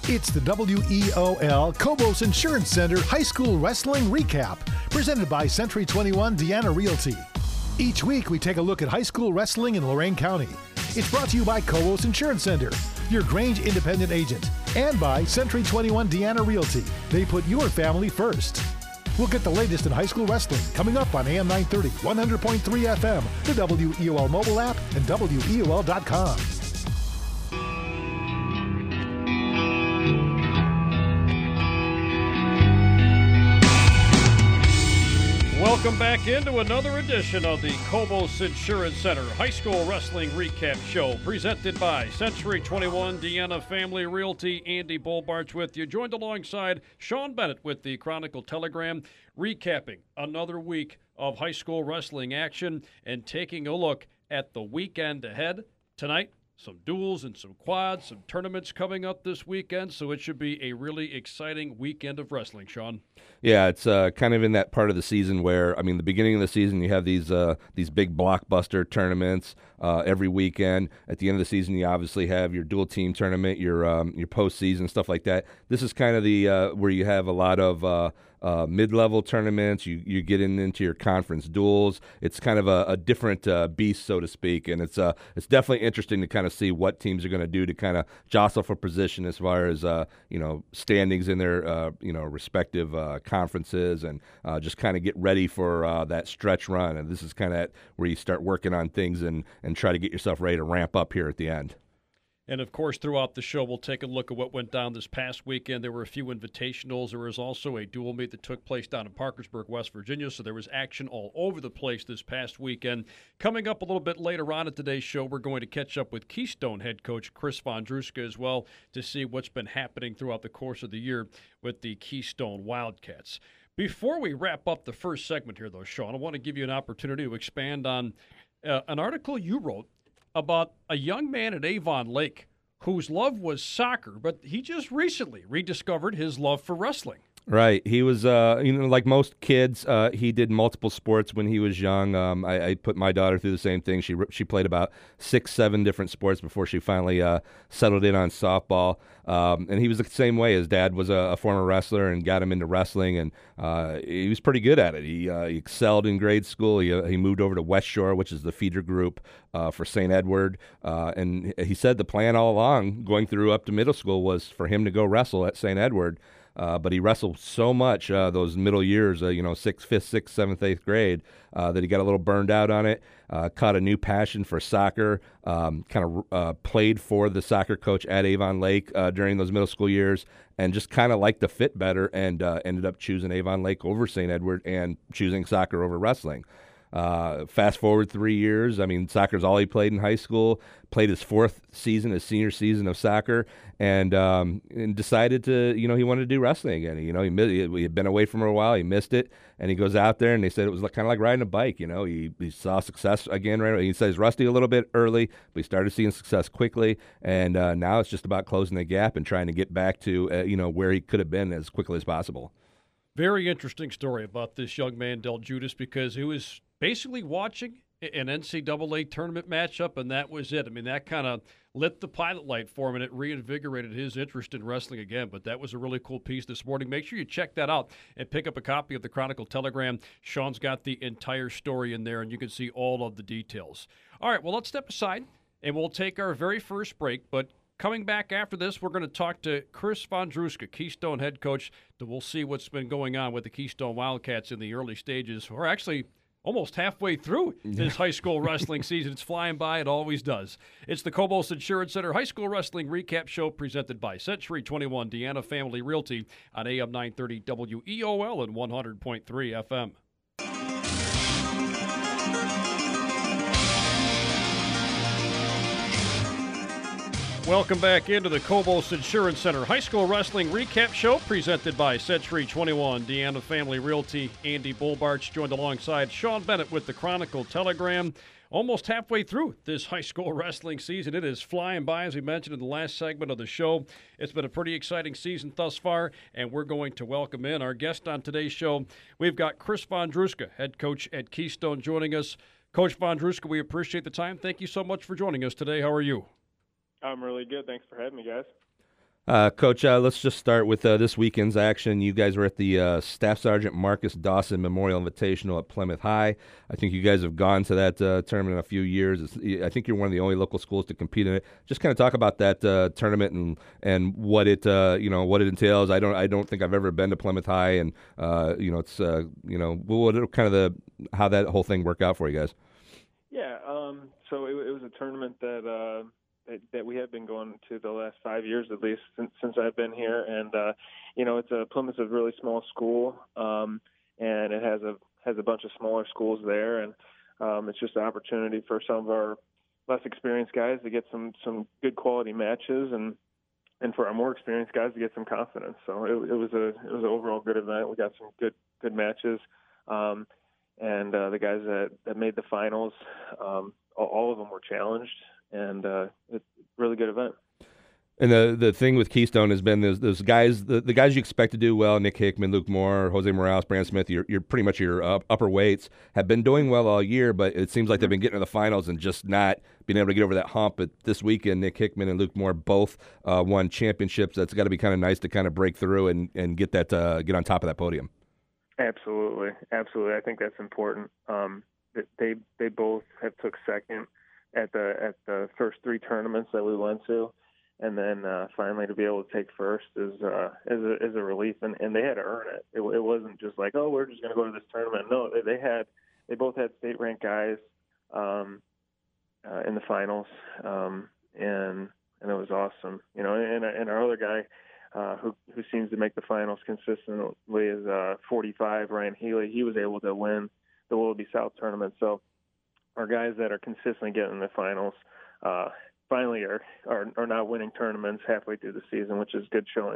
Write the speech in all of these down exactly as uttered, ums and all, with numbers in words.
It's the W E O L Cobos Insurance Center High School Wrestling Recap, presented by Century twenty-one Deanna Realty. Each week, we take a look at high school wrestling in Lorain County. It's brought to you by Cobos Insurance Center, your Grange independent agent, and by Century twenty-one Deanna Realty. They put your family first. We'll get the latest in high school wrestling coming up on A M nine thirty, one hundred point three F M, the W E O L mobile app, and W E O L dot com. Welcome back into another edition of the Cobos Insurance Center High School Wrestling Recap Show, presented by Century twenty-one Deanna Family Realty. Andy Bolbarch with you, joined alongside Sean Bennett with the Chronicle Telegram, recapping another week of high school wrestling action and taking a look at the weekend ahead. Tonight, some duels and some quads, some tournaments coming up this weekend, so it should be a really exciting weekend of wrestling, Sean. Yeah, it's uh, kind of in that part of the season where, I mean, the beginning of the season, you have these uh, these big blockbuster tournaments uh, every weekend. At the end of the season, you obviously have your dual team tournament, your um, your postseason, stuff like that. This is kind of the uh, where you have a lot of uh, uh, mid-level tournaments. You you get in, into your conference duels. It's kind of a, a different uh, beast, so to speak, and it's uh, it's definitely interesting to kind of see what teams are going to do to kind of jostle for position as far as uh, you know standings in their uh, you know respective uh, conferences, and uh, just kind of get ready for uh, that stretch run. And this is kind of where you start working on things and and try to get yourself ready to ramp up here at the end. And, of course, throughout the show, we'll take a look at what went down this past weekend. There were a few invitationals. There was also a dual meet that took place down in Parkersburg, West Virginia, so there was action all over the place this past weekend. Coming up a little bit later on at today's show, we're going to catch up with Keystone head coach Chris Vondruska as well to see what's been happening throughout the course of the year with the Keystone Wildcats. Before we wrap up the first segment here, though, Sean, I want to give you an opportunity to expand on uh, an article you wrote about a young man at Avon Lake whose love was soccer, but he just recently rediscovered his love for wrestling. Right. He was, uh, you know, like most kids, uh, he did multiple sports when he was young. Um, I, I put my daughter through the same thing. She she played about six, seven different sports before she finally uh, settled in on softball. Um, and he was the same way. His dad was a, a former wrestler and got him into wrestling, and uh, he was pretty good at it. He, uh, he excelled in grade school. He, uh, he moved over to West Shore, which is the feeder group uh, for Saint Edward. Uh, and he said the plan all along, going through up to middle school, was for him to go wrestle at Saint Edward. Uh, but he wrestled so much uh, those middle years, uh, you know, sixth, fifth, sixth, seventh, eighth grade, uh, that he got a little burned out on it, uh, caught a new passion for soccer, um, kind of uh, played for the soccer coach at Avon Lake uh, during those middle school years, and just kind of liked the fit better, and uh, ended up choosing Avon Lake over Saint Edward and choosing soccer over wrestling. Uh, fast forward three years, I mean, soccer's all he played in high school, played his fourth season, his senior season of soccer, and um, and decided to, you know, he wanted to do wrestling again. You know, he, he had been away from it a while, he missed it, and he goes out there, and they said it was like, kind of like riding a bike, you know. He, he saw success again, right? He says rusty a little bit early, but he started seeing success quickly, and uh, now it's just about closing the gap and trying to get back to, uh, you know, where he could have been as quickly as possible. Very interesting story about this young man, Del Judas, because he was basically watching an N C double A tournament matchup, and that was it. I mean, that kind of lit the pilot light for him, and it reinvigorated his interest in wrestling again. But that was a really cool piece this morning. Make sure you check that out and pick up a copy of the Chronicle Telegram. Sean's got the entire story in there, and you can see all of the details. All right, well, let's step aside, and we'll take our very first break. But coming back after this, we're going to talk to Chris Vondruska, Keystone head coach, and we'll see what's been going on with the Keystone Wildcats in the early stages, or actually almost halfway through this high school wrestling season. It's flying by. It always does. It's the Cobos Insurance Center High School Wrestling Recap Show presented by Century twenty-one Deanna Family Realty on A M nine thirty W E O L and one hundred point three F M. Welcome back into the Cobos Insurance Center High School Wrestling Recap Show presented by Century twenty-one Deanna Family Realty. Andy Bolbarch joined alongside Sean Bennett with the Chronicle Telegram. Almost halfway through this high school wrestling season. It is flying by, as we mentioned in the last segment of the show. It's been a pretty exciting season thus far, and we're going to welcome in our guest on today's show. We've got Chris Vondruska, head coach at Keystone, joining us. Coach Vondruska, we appreciate the time. Thank you so much for joining us today. How are you? I'm really good. Thanks for having me, guys. Uh, Coach, uh, let's just start with uh, this weekend's action. You guys were at the uh, Staff Sergeant Marcus Dawson Memorial Invitational at Plymouth High. I think you guys have gone to that uh, tournament in a few years. It's, I think you're one of the only local schools to compete in it. Just kind of talk about that uh, tournament and and what it uh, you know what it entails. I don't I don't think I've ever been to Plymouth High, and uh, you know it's uh, you know what kind of the how that whole thing worked out for you guys. Yeah, um, so it, it was a tournament that. Uh, That, that we have been going to the last five years at least since, since I've been here, and uh, you know, it's a Plymouth's a really small school, um, and it has a has a bunch of smaller schools there, and um, it's just an opportunity for some of our less experienced guys to get some some good quality matches, and and for our more experienced guys to get some confidence. So it, it was a it was an overall good event. We got some good good matches, um, and uh, the guys that, that made the finals, um, all, all of them were challenged. And uh, it's a really good event. And the the thing with Keystone has been those, those guys, the, the guys you expect to do well, Nick Hickman, Luke Moore, Jose Morales, Brandon Smith, you're, you're pretty much your uh, upper weights, have been doing well all year, but it seems like they've been getting to the finals and just not being able to get over that hump. But this weekend, Nick Hickman and Luke Moore both uh, won championships. That's got to be kind of nice to kind of break through and, and get that uh, get on top of that podium. Absolutely. Absolutely. I think that's important. Um, they they both have took second at the at the first three tournaments that we went to, and then uh, finally to be able to take first is uh, is a, is a relief, and, and they had to earn it. it. It wasn't just like, oh, we're just going to go to this tournament. No, they, they had they both had state ranked guys um, uh, in the finals, um, and and it was awesome. You know, and and our other guy uh, who who seems to make the finals consistently is uh, forty-five, Ryan Healy. He was able to win the Willoughby South tournament, so. Our guys that are consistently getting in the finals uh, finally are, are are now winning tournaments halfway through the season, which is good showing.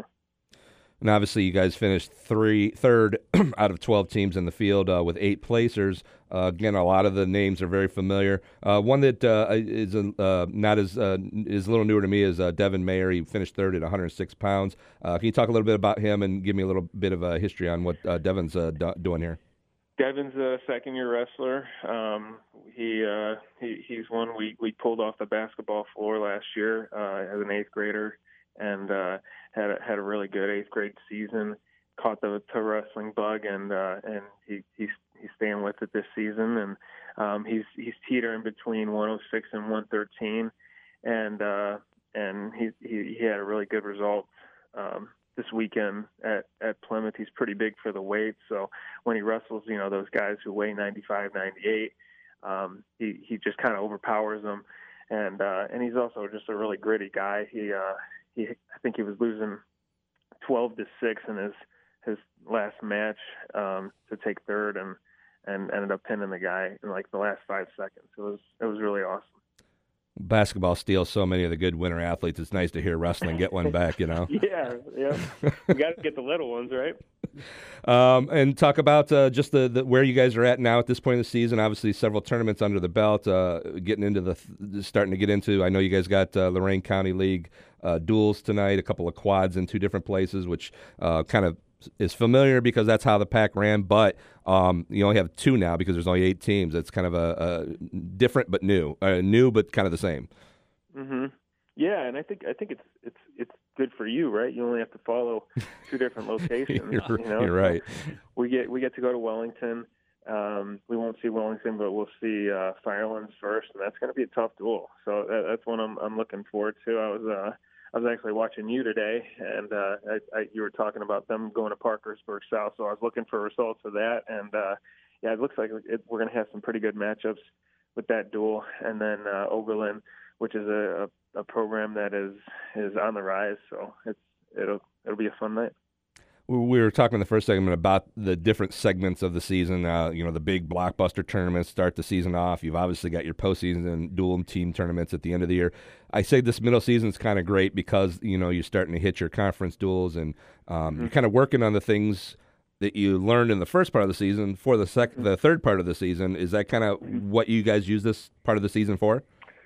And obviously, you guys finished three third out of twelve teams in the field uh, with eight placers. Uh, again, a lot of the names are very familiar. Uh, one that uh, is uh, not as uh, is a little newer to me is uh, Devin Mayer. He finished third at one hundred six pounds. Uh, can you talk a little bit about him and give me a little bit of a history on what uh, Devin's uh, do- doing here? Devin's a second-year wrestler. Um, he, uh, he he's one we, we pulled off the basketball floor last year uh, as an eighth grader, and uh, had a, had a really good eighth grade season. Caught the, the wrestling bug, and uh, and he he's he's staying with it this season. And um, he's he's teetering between one oh six and one thirteen, and uh, and he, he he had a really good result. Um, this weekend at, at Plymouth. He's pretty big for the weight, so when he wrestles, you know, those guys who weigh ninety-five, ninety-eight, um, he, he just kind of overpowers them. And uh, and he's also just a really gritty guy. He uh, he I think he was losing twelve to six in his his last match um, to take third, and, and ended up pinning the guy in like the last five seconds. It was it was really awesome. Basketball steals so many of the good winter athletes. It's nice to hear wrestling get one back, you know? yeah, yeah. You got to get the little ones, right? Um, and talk about uh, just the, the where you guys are at now at this point in the season. Obviously, several tournaments under the belt, uh, getting into the, th- starting to get into, I know you guys got uh, Lorain County League uh, duels tonight, a couple of quads in two different places, which uh, kind of is familiar because that's how the pack ran, but um, you only have two now because there's only eight teams. It's kind of a, a different but new, uh, new but kind of the same. Mm-hmm. Yeah, and I think I think it's it's it's good for you, right? You only have to follow two different locations. you're, you know? you're right. So we get we get to go to Wellington. Um, we won't see Wellington, but we'll see uh, Firelands first, and that's going to be a tough duel. So that, that's one I'm I'm looking forward to. I was uh, I was actually watching you today, and uh, I, I, you were talking about them going to Parkersburg South, so I was looking for results of that. And, uh, yeah, it looks like it, we're going to have some pretty good matchups with that duel. And then uh, Oberlin, which is a, a, a program that is is on the rise, so it's it'll it'll be a fun night. We were talking in the first segment about the different segments of the season. Uh, you know, the big blockbuster tournaments start the season off. You've obviously got your postseason dual team tournaments at the end of the year. I say this middle season is kind of great because, you know, you're starting to hit your conference duels and um, mm-hmm. you're kind of working on the things that you learned in the first part of the season for the sec- mm-hmm. the third part of the season. Is that kind of mm-hmm. what you guys use this part of the season for?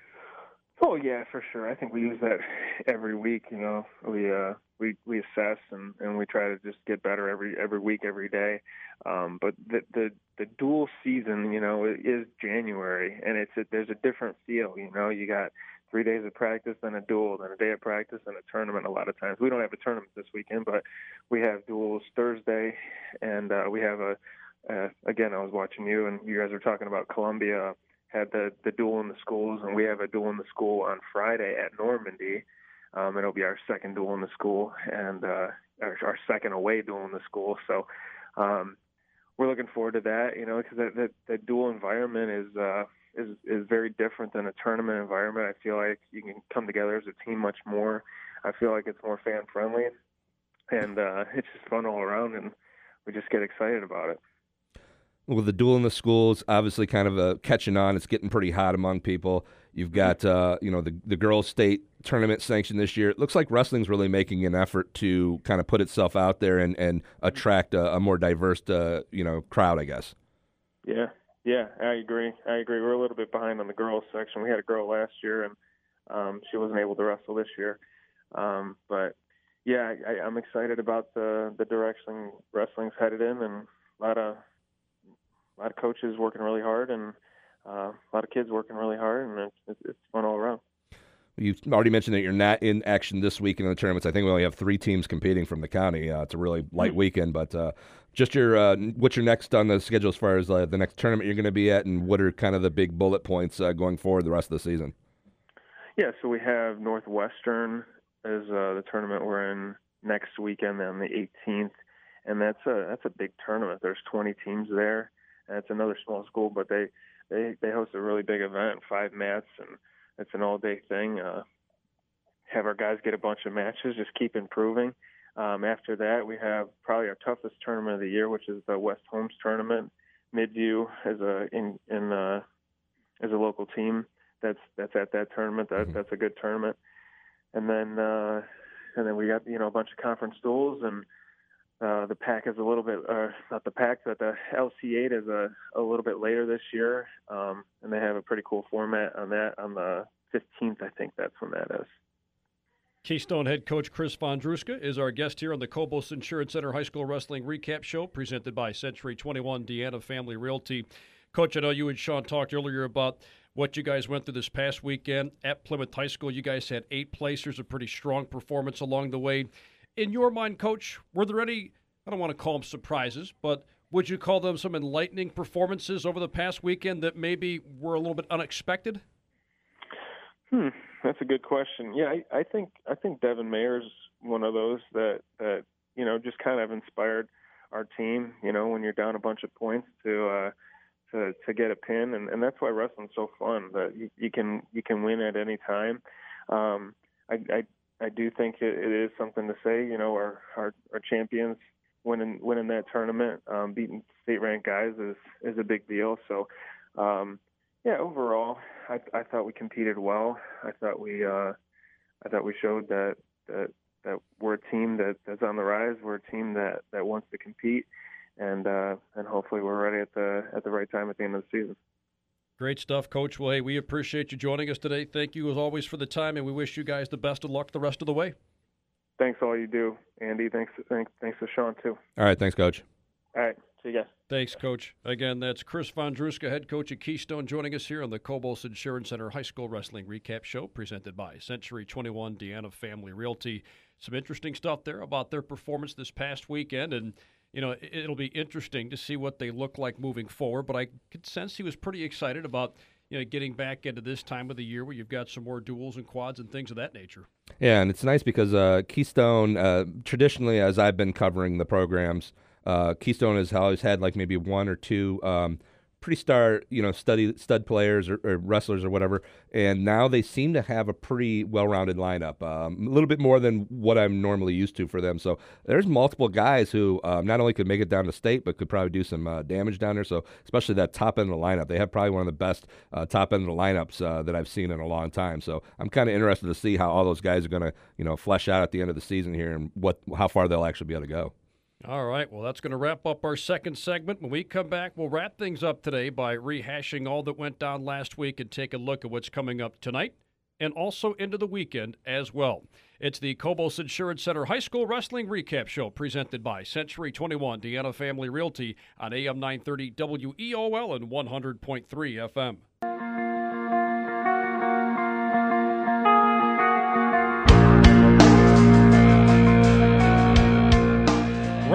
Oh yeah, for sure. I think we use that every week. You know, we uh, we we assess and, and we try to just get better every every week, every day. Um, but the the the dual season, you know, is January, and it's a, there's a different feel. You know, you got three days of practice, then a duel, then a day of practice, and a tournament. A lot of times we don't have a tournament this weekend, but we have duels Thursday, and uh, we have a uh, again. I was watching you, and you guys were talking about Columbia had the the duel in the schools, and we have a duel in the school on Friday at Normandy. Um, it'll be our second duel in the school, and uh, our, our second away duel in the school. So um, we're looking forward to that, you know, because that, that, that duel environment is, uh, is is very different than a tournament environment. I feel like you can come together as a team much more. I feel like it's more fan friendly, and uh, it's just fun all around, and we just get excited about it. Well, the duel in the schools, obviously kind of uh, catching on. It's getting pretty hot among people. You've got, uh, you know, the the girls' state tournament sanctioned this year. It looks like wrestling's really making an effort to kind of put itself out there and, and attract a, a more diverse, uh, you know, crowd, I guess. Yeah, yeah, I agree. I agree. We're a little bit behind on the girls' section. We had a girl last year, and um, she wasn't able to wrestle this year. Um, but, yeah, I, I'm excited about the, the direction wrestling's headed in, and a lot of a lot of coaches working really hard, and uh, a lot of kids working really hard, and it's, it's, it's fun all around. You've already mentioned that you're not in action this week in the tournaments. I think we only have three teams competing from the county. Uh, it's a really light mm-hmm. weekend, but uh, just your uh, what's your next on the schedule as far as uh, the next tournament you're going to be at, and what are kind of the big bullet points uh, going forward the rest of the season? Yeah, so we have Northwestern is uh, the tournament we're in next weekend on the eighteenth, and that's a that's a big tournament. There's twenty teams there, and it's another small school, but they they they host a really big event, five mats, and it's an all-day thing. Uh, have our guys get a bunch of matches, just keep improving. Um, after that, we have probably our toughest tournament of the year, which is the West Holmes tournament. Midview is a in in uh, is a local team that's that's at that tournament. That Mm-hmm. that's a good tournament. And then uh, and then we got you know a bunch of conference duels, and uh, the pack is a little bit uh, not the pack, but the L C eight is a a little bit later this year, um, and they have a pretty cool format on that on the fifteenth. I think that's when that is. Keystone head coach Chris Vondruska is our guest here on the Cobos Insurance Center High School Wrestling Recap Show, presented by Century twenty-one Deanna Family Realty. Coach, I know you and Sean talked earlier about what you guys went through this past weekend at Plymouth High School. You guys had eight placers, a pretty strong performance along the way. In your mind, Coach, were there any, I don't want to call them surprises, but would you call them some enlightening performances over the past weekend that maybe were a little bit unexpected? Hmm, that's a good question. Yeah, I, I think I think Devin Mayer's one of those that, that you know just kind of inspired our team. You know, when you're down a bunch of points to uh, to to get a pin, and, and that's why wrestling's so fun. That you, you can you can win at any time. Um, I, I I do think it, it is something to say. You know, our our, our champions winning winning that tournament, um, beating state ranked guys is is a big deal. So. Um, Yeah, overall, I, I thought we competed well. I thought we, uh, I thought we showed that that, that we're a team that, that's on the rise. We're a team that, that wants to compete, and uh, and hopefully we're ready at the at the right time at the end of the season. Great stuff, Coach. Well, hey, we appreciate you joining us today. Thank you as always for the time, and we wish you guys the best of luck the rest of the way. Thanks all you do, Andy. Thanks, thanks, thanks to Sean too. All right, thanks, Coach. All right, see you guys. Thanks, Coach. Again, that's Chris Vondruska, head coach at Keystone, joining us here on the Cobos Insurance Center High School Wrestling Recap Show, presented by Century twenty-one Deanna Family Realty. Some interesting stuff there about their performance this past weekend, and you know it'll be interesting to see what they look like moving forward. But I could sense he was pretty excited about you know getting back into this time of the year where you've got some more duels and quads and things of that nature. Yeah, and it's nice because uh, Keystone, uh, traditionally, as I've been covering the programs, Uh, Keystone has always had like maybe one or two um, pretty star, you know, study, stud players or, or wrestlers or whatever, and now they seem to have a pretty well-rounded lineup, um, a little bit more than what I'm normally used to for them. So there's multiple guys who um, not only could make it down to state, but could probably do some uh, damage down there. So especially that top end of the lineup, they have probably one of the best uh, top end of the lineups uh, that I've seen in a long time. So I'm kind of interested to see how all those guys are going to, you know, flesh out at the end of the season here and what how far they'll actually be able to go. All right, well, that's going to wrap up our second segment. When we come back, we'll wrap things up today by rehashing all that went down last week and take a look at what's coming up tonight and also into the weekend as well. It's the Cobos Insurance Center High School Wrestling Recap Show, presented by Century twenty-one Deanna Family Realty on A M nine thirty W E O L and one hundred point three F M.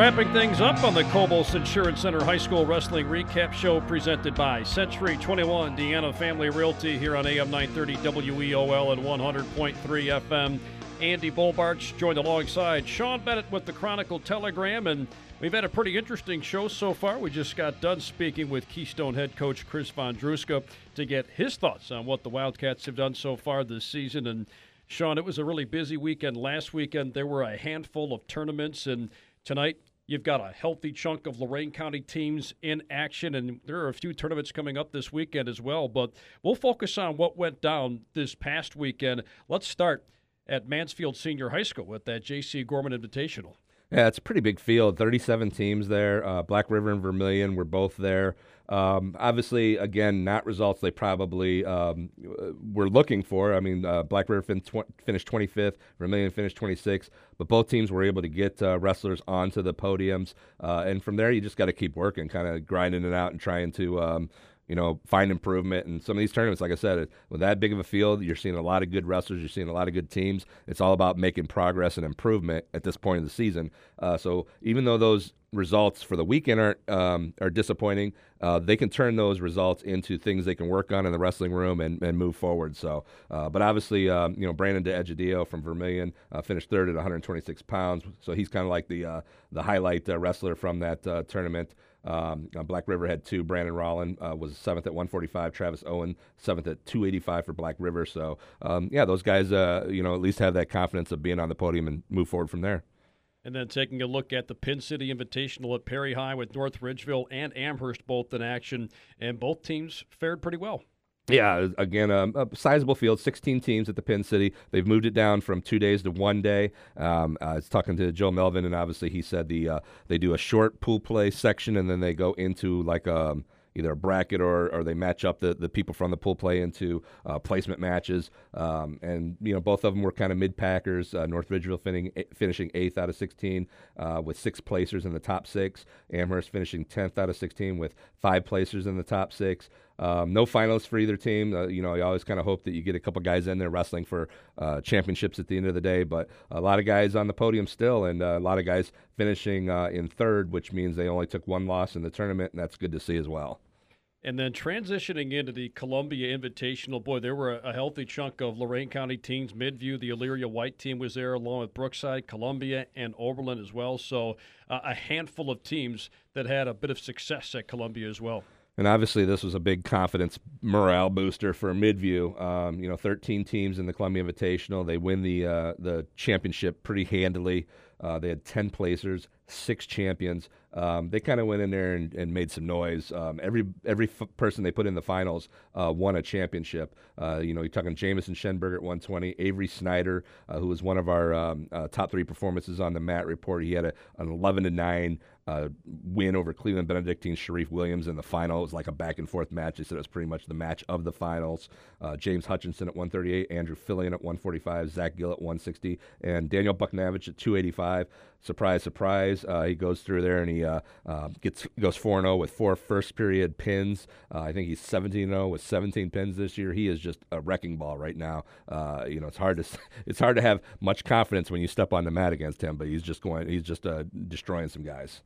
Wrapping things up on the Cobos Insurance Center High School Wrestling Recap Show presented by Century twenty-one Deanna Family Realty here on A M nine thirty W E O L and one hundred point three F M. Andy Bolbarch joined alongside Sean Bennett with the Chronicle Telegram, and we've had a pretty interesting show so far. We just got done speaking with Keystone head coach Chris Vondruska to get his thoughts on what the Wildcats have done so far this season. And Sean, it was a really busy weekend. Last weekend there were a handful of tournaments, and tonight you've got a healthy chunk of Lorain County teams in action, and there are a few tournaments coming up this weekend as well. But we'll focus on what went down this past weekend. Let's start at Mansfield Senior High School with that J C Gorman Invitational. Yeah, it's a pretty big field, thirty-seven teams there. Uh, Black River and Vermilion were both there. Um, obviously, again, not results they probably um, were looking for. I mean, uh, Black River fin- tw- finished twenty-fifth, Vermilion finished twenty-sixth, but both teams were able to get uh, wrestlers onto the podiums. Uh, and from there, you just got to keep working, kind of grinding it out and trying to um, – you know, find improvement. And some of these tournaments, like I said, with that big of a field, you're seeing a lot of good wrestlers, you're seeing a lot of good teams. It's all about making progress and improvement at this point of the season. Uh, so even though those results for the weekend are um, are disappointing, uh, they can turn those results into things they can work on in the wrestling room and, and move forward. So, uh, but obviously, um, you know, Brandon DeEgidio from Vermilion uh, finished third at one hundred twenty-six pounds. So he's kind of like the uh, the highlight uh, wrestler from that uh, tournament. Um, uh, Black River had two. Brandon Rollin uh, was seventh at one forty-five. Travis Owen, seventh at two eighty-five for Black River. So, um, yeah, those guys, uh, you know, at least have that confidence of being on the podium and move forward from there. And then taking a look at the Pin City Invitational at Perry High with North Ridgeville and Amherst both in action, and both teams fared pretty well. Yeah, again, um, a sizable field, sixteen teams at the Pin City. They've moved it down from two days to one day. Um, I was talking to Joe Melvin, and obviously he said the uh, they do a short pool play section, and then they go into like a, either a bracket or, or they match up the, the people from the pool play into uh, placement matches. Um, and, you know, both of them were kind of mid-packers. Uh, North Ridgeville finishing, finishing eighth out of sixteen uh, with six placers in the top six. Amherst finishing tenth out of sixteen with five placers in the top six. Um, no finals for either team. Uh, you know, you always kind of hope that you get a couple guys in there wrestling for uh, championships at the end of the day. But a lot of guys on the podium still, and uh, a lot of guys finishing uh, in third, which means they only took one loss in the tournament, and that's good to see as well. And then transitioning into the Columbia Invitational, boy, there were a, a healthy chunk of Lorain County teams. Midview, the Elyria White team was there, along with Brookside, Columbia, and Oberlin as well. So uh, a handful of teams that had a bit of success at Columbia as well. And obviously, this was a big confidence morale booster for Midview. Um, you know, thirteen teams in the Columbia Invitational. They win the uh, the championship pretty handily. Uh, they had ten placers, six champions. Um, they kind of went in there and, and made some noise. Um, every every f- person they put in the finals uh, won a championship. Uh, you know, you're talking Jamison Schenberger at one twenty, Avery Snyder, uh, who was one of our um, uh, top three performances on the Matt Report. He had a, an eleven to nine uh, win over Cleveland Benedictine Sharif Williams in the final. It was like a back and forth match. They said it was pretty much the match of the finals. Uh, James Hutchinson at one thirty-eight, Andrew Fillion at one forty-five, Zach Gill at one sixty, and Daniel Bucknavich at two eighty-five. Surprise, surprise. Uh, he goes through there and he uh, uh, gets goes four and oh with four first period pins. Uh, I think he's seventeen and oh with seventeen pins this year. He is just a wrecking ball right now. Uh, you know, it's hard to it's hard to have much confidence when you step on the mat against him, but he's just going he's just uh, destroying some guys.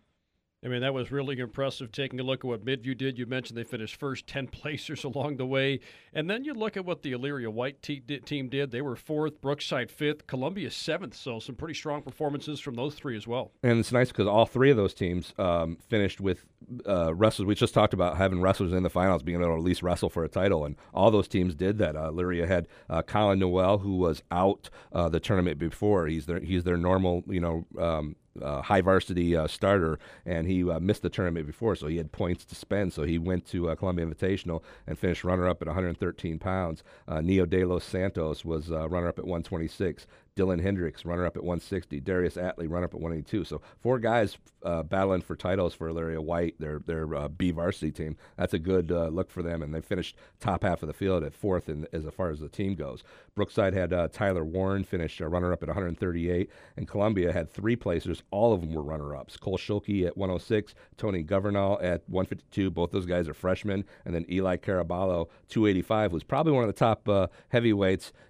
I mean, that was really impressive, taking a look at what Midview did. You mentioned they finished first, ten placers along the way. And then you look at what the Elyria White te- team did. They were fourth, Brookside fifth, Columbia seventh. So some pretty strong performances from those three as well. And it's nice because all three of those teams um, finished with uh, wrestlers. We just talked about having wrestlers in the finals, being able to at least wrestle for a title. And all those teams did that. Uh, Elyria had uh, Colin Noel, who was out uh, the tournament before. He's their, he's their normal, you know, um, Uh, high varsity uh, starter, and he uh, missed the tournament before, so he had points to spend. So he went to uh, Columbia Invitational and finished runner-up at one hundred thirteen pounds. Uh, Neo De Los Santos was uh, runner-up at one twenty-six. Dylan Hendricks, runner-up at one sixty. Darius Atley, runner-up at one eighty-two. So four guys uh, battling for titles for Elyria White, their their uh, B varsity team. That's a good uh, look for them, and they finished top half of the field at fourth in, as far as the team goes. Brookside had uh, Tyler Warren finish uh, runner-up at one hundred thirty-eight, and Columbia had three placers. All of them were runner-ups. Cole Schulke at one oh six, Tony Governal at one fifty-two. Both those guys are freshmen. And then Eli Caraballo, two eighty-five, who's probably one of the top uh, heavyweights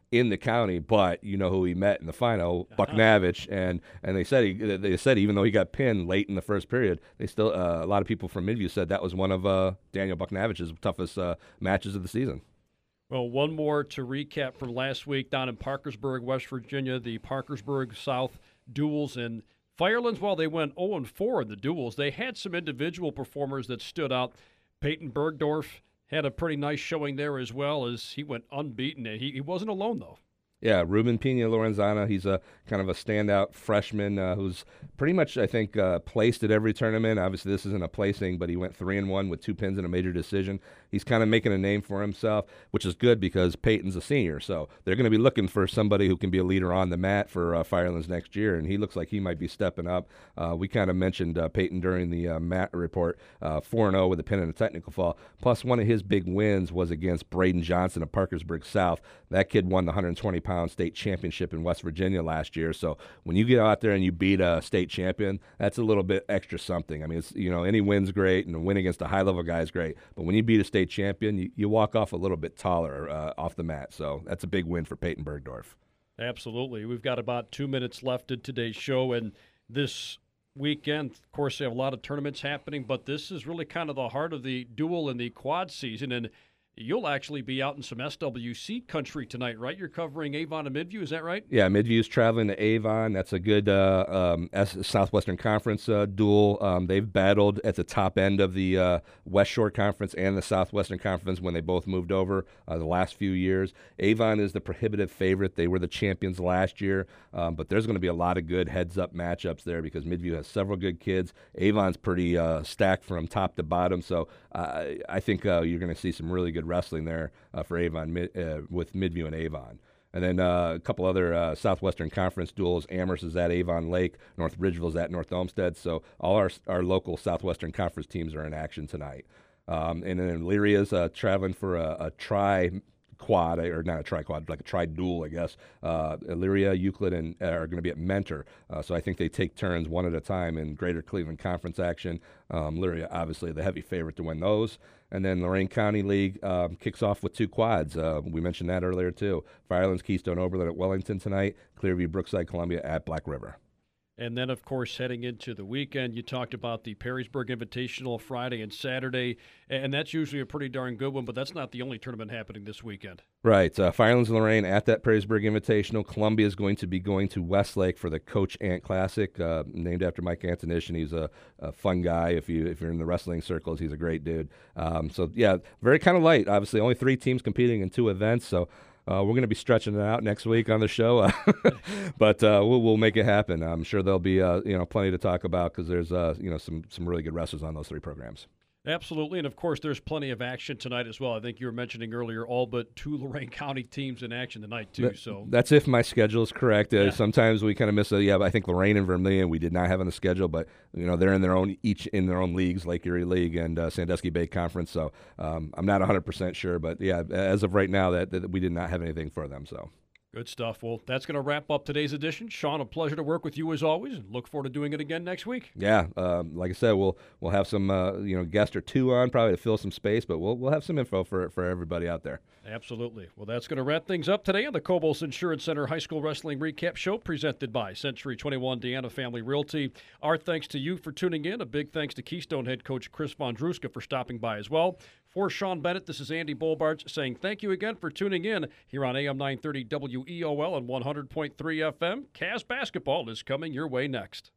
in the county, but you know who he met in the final, Uh-huh. Bucknavich, and and they said he they said even though he got pinned late in the first period, they still uh, a lot of people from Midview said that was one of uh, Daniel Bucknavich's toughest uh, matches of the season. Well, one more to recap from last week down in Parkersburg, West Virginia, the Parkersburg South duels. And Firelands, while they went oh and four in the duels, they had some individual performers that stood out. Peyton Bergdorf had a pretty nice showing there as well, as he went unbeaten. He, he wasn't alone, though. Yeah, Ruben Pina Lorenzana, he's a kind of a standout freshman uh, who's pretty much, I think, uh, placed at every tournament. Obviously, this isn't a placing, but he went three and one with two pins and a major decision. He's kind of making a name for himself, which is good because Peyton's a senior, so they're going to be looking for somebody who can be a leader on the mat for uh, Firelands next year, and he looks like he might be stepping up. Uh, we kind of mentioned uh, Peyton during the uh, mat report, uh, four and oh with a pin and a technical fall. Plus, one of his big wins was against Braden Johnson of Parkersburg South. That kid won the one hundred twenty pound state championship in West Virginia last year. So when you get out there and you beat a state champion, that's a little bit extra something. I mean, it's, you know, any win's great, and a win against a high-level guy is great. But when you beat a state champion, you, you walk off a little bit taller uh, off the mat. So that's a big win for Peyton Bergdorf. Absolutely. We've got about two minutes left in today's show, and this weekend, of course, they have a lot of tournaments happening, but this is really kind of the heart of the dual and the quad season, and you'll actually be out in some S W C country tonight, right? You're covering Avon and Midview, is that right? Yeah, Midview's traveling to Avon. That's a good uh, um, S- Southwestern Conference uh, duel. Um, they've battled at the top end of the uh, West Shore Conference and the Southwestern Conference when they both moved over uh, the last few years. Avon is the prohibitive favorite. They were the champions last year, um, but there's going to be a lot of good heads-up matchups there because Midview has several good kids. Avon's pretty uh, stacked from top to bottom, so uh, I think uh, you're going to see some really good wrestling there uh, for Avon mid, uh, with Midview and Avon. And then uh, a couple other uh, Southwestern Conference duels. Amherst is at Avon Lake. North Ridgeville is at North Olmsted. So all our our local Southwestern Conference teams are in action tonight. Um, and then Illyria's uh, traveling for a, a tri quad, or not a tri-quad, like a tri-duel, I guess. Uh, Illyria, Euclid, and uh, are going to be at Mentor. Uh, so I think they take turns one at a time in Greater Cleveland Conference action. Um, Illyria, obviously, the heavy favorite to win those. And then Lorain County League um, kicks off with two quads. Uh, we mentioned that earlier, too. Firelands, Keystone, Oberlin at Wellington tonight. Clearview, Brookside, Columbia at Black River. And then, of course, heading into the weekend, you talked about the Perrysburg Invitational Friday and Saturday, and that's usually a pretty darn good one, but that's not the only tournament happening this weekend. Right. Uh, Firelands and Lorain at that Perrysburg Invitational. Columbia is going to be going to Westlake for the Coach Ant Classic, uh, named after Mike Antonish, and he's a, a fun guy. If, you, if you're in the wrestling circles, he's a great dude. Um, so, yeah, very kind of light. Obviously, only three teams competing in two events, so Uh, we're going to be stretching it out next week on the show, uh, but uh, we'll, we'll make it happen. I'm sure there'll be uh, you know plenty to talk about because there's uh, you know some some really good wrestlers on those three programs. Absolutely, and of course, there's plenty of action tonight as well. I think you were mentioning earlier all but two Lorain County teams in action tonight too. That, so that's if my schedule is correct. Uh, Yeah. Sometimes we kind of miss a yeah. But I think Lorain and Vermilion we did not have on the schedule, but you know they're in their own each in their own leagues, Lake Erie League and uh, Sandusky Bay Conference. So um, I'm not one hundred percent sure, but yeah, as of right now, that, that we did not have anything for them. So. good stuff. Well, that's going to wrap up today's edition. Sean, a pleasure to work with you as always, and look forward to doing it again next week. Yeah, um, like I said, we'll we'll have some uh, you know guest or two on probably to fill some space, but we'll we'll have some info for for everybody out there. Absolutely. Well, that's going to wrap things up today on the Cobos Insurance Center High School Wrestling Recap Show presented by Century twenty-one Deanna Family Realty. Our thanks to you for tuning in. A big thanks to Keystone head coach Chris Vondruska for stopping by as well. For Sean Bennett, this is Andy Bolbarge saying thank you again for tuning in here on A M nine thirty W E O L and one hundred point three F M. Cavs basketball is coming your way next.